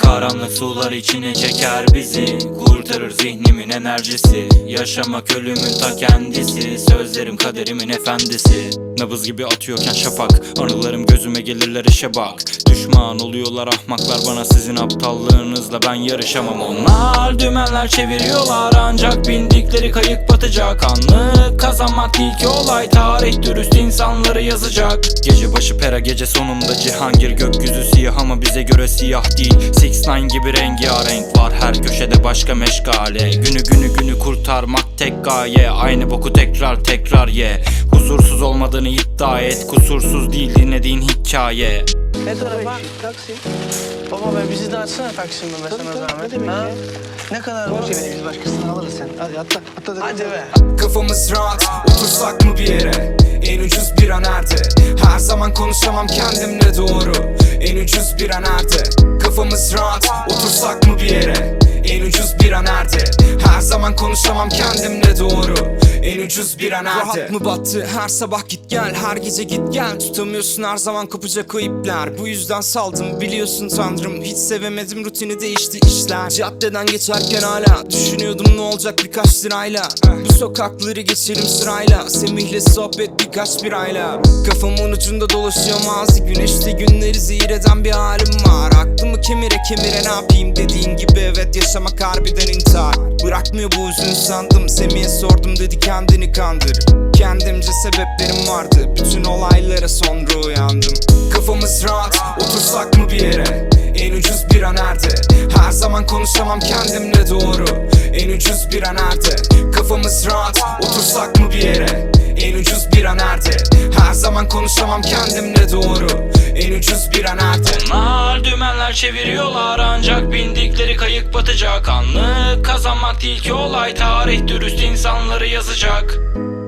Karanlık sular içine çeker bizi, kurtarır zihnimin enerjisi. Yaşamak ölümün ta kendisi, sözlerim kaderimin efendisi. Nabız gibi atıyorken şafak, anılarım gözüme gelirler işe bak. Düşman oluyorlar ahmaklar bana, sizin aptallığınızla ben yarışamam. Onlar dümenler çeviriyorlar, ancak bindikleri kayık batacak. Anlık kazanmak değil ki olay, tarih dürüst insanları yazacak. Gece başı pera, gece sonunda Cihangir. Gökyüzü siyah ama bize göre siyah değil. 6ix9ine gibi rengarenk var her köşede başka meşgale. Günü kurtarmak tek gaye, aynı boku tekrar ye. Huzursuz olmadığını iddia et, kusursuz değil dinlediğin hikaye. Ne tarafa? Taksi. Baba be, bizi de açsana Taksim'e be, sana zahmet. Ne demek ya? Ne kadar var? Biz başkasını alırız sen. Hadi atla. Hadi be. Kafamız rahat, otursak mı bir yere? En ucuz bira nerede? Her zaman konuşamam kendimle doğru. En ucuz bira nerede? Kafamız rahat, otursak mı bir yere? En ucuz bira nerede? Her zaman konuşamam kendimle doğru. En ucuz bira nerede? Rahat mı battı? Her sabah git gel, her gece git gel. Tutamıyorsun her zaman, kopacak o ipler. Bu yüzden saldım, biliyorsun tanrım. Hiç sevemedim, rutini değişti işler. Caddeden geçerken hala düşünüyordum ne olacak birkaç lirayla. Bu sokakları geçelim sırayla, Semih'le sohbet birkaç birayla. Kafamın ucunda dolaşıyor mazi, güneşte günleri zehir eden bir halim var. Aklımı kemire ne yapayım, dediğin gibi evet, yaşamak harbiden intihar. Bırakmıyor bu üzün sandım, Semih'e sordum dedi kendini kandır. Kendimce sebeplerim vardı, bütün olaylara sonra uyandım. Kafamız rahat, otursak mı bir yere? En ucuz bira nerede? Her zaman konuşamam kendimle doğru. En ucuz bira nerede? Kafamız rahat, otursak mı bir yere? En ucuz bira nerede? Her zaman konuşamam kendimle doğru. En ucuz bira nerede? Onlar dümenler çeviriyorlar, ancak bindikleri kayık batacak. Anlık kazanmak değil ki olay, tarih dürüst insanları yazacak.